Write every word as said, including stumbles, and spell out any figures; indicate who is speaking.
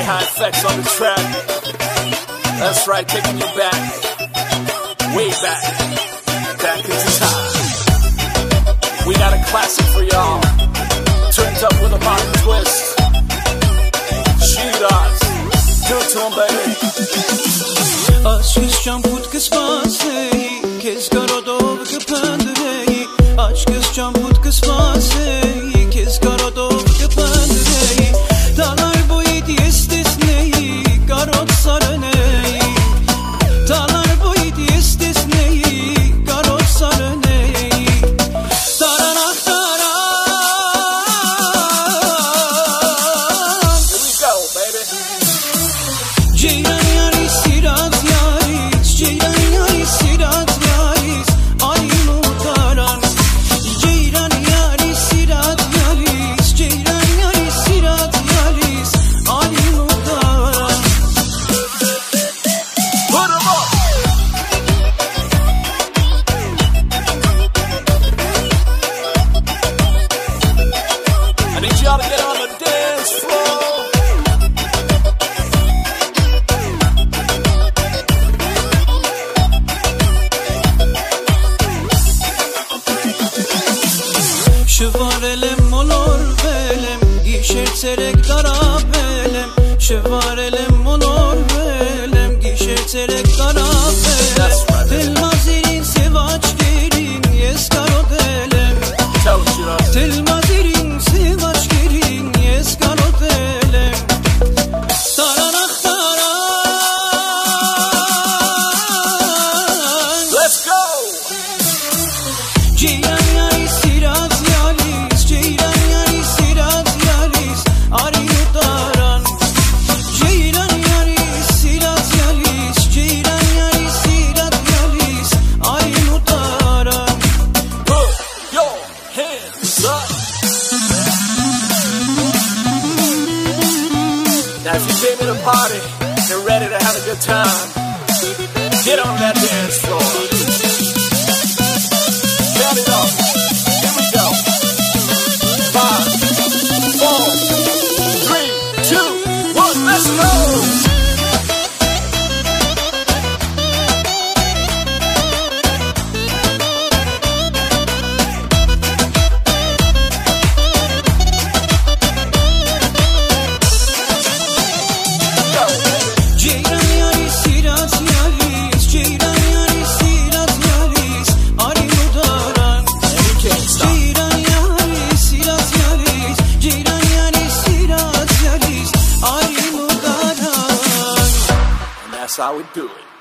Speaker 1: High Effects on the track. That's right, taking you back, way back, back into time. We got a classic for y'all, turned up with a modern twist. She does, do it to him, baby.
Speaker 2: Aşk can put kısmasey, kez garodov kıpandrey. Aşk can put kısmasey, kez garodov kıpandrey. Talar boyut yestisney, garod sarney. Talar boyut yestisney, garod sarney. Taranah taran.
Speaker 1: Here we go, baby.
Speaker 2: Ceylan yari sirat yaris, ceylan yari sirat yaris, aynu taran. Ceylan yari sirat yaris, ceylan yari sirat yaris, aynu taran.
Speaker 1: Put 'em up. I need y'all to get on the dance floor.
Speaker 2: Şıvarelem olur belem, gişerterek dara belem. Şıvarelem olur belem, gişerterek dara belem. Telmazirin sevaç gerin, yes karo delem.
Speaker 1: Tell them, shit up.
Speaker 2: Telmazirin sevaç gerin, yes karo delem. Taranak taran.
Speaker 1: Let's go.
Speaker 2: Ceylan yari sirat yalis, ceylan yari sirat yalis, arinu taran. Ceylan yari sirat yalis, ceylan yari sirat yalis, arinu taran.
Speaker 1: Put your hands up. Now if you came in a party, you're ready to have a good time, get on that dance floor. Count it up. Here we go. Five, four, three, two, one, let's go. Go, baby.
Speaker 2: Ceylan yari sirat yalis, ceylan yari sirat yalis, arinu taran.
Speaker 1: And you can't stop.
Speaker 2: Ceylan yari sirat yalis, ceylan yari sirat yalis, arinu taran.
Speaker 1: And that's how we do it.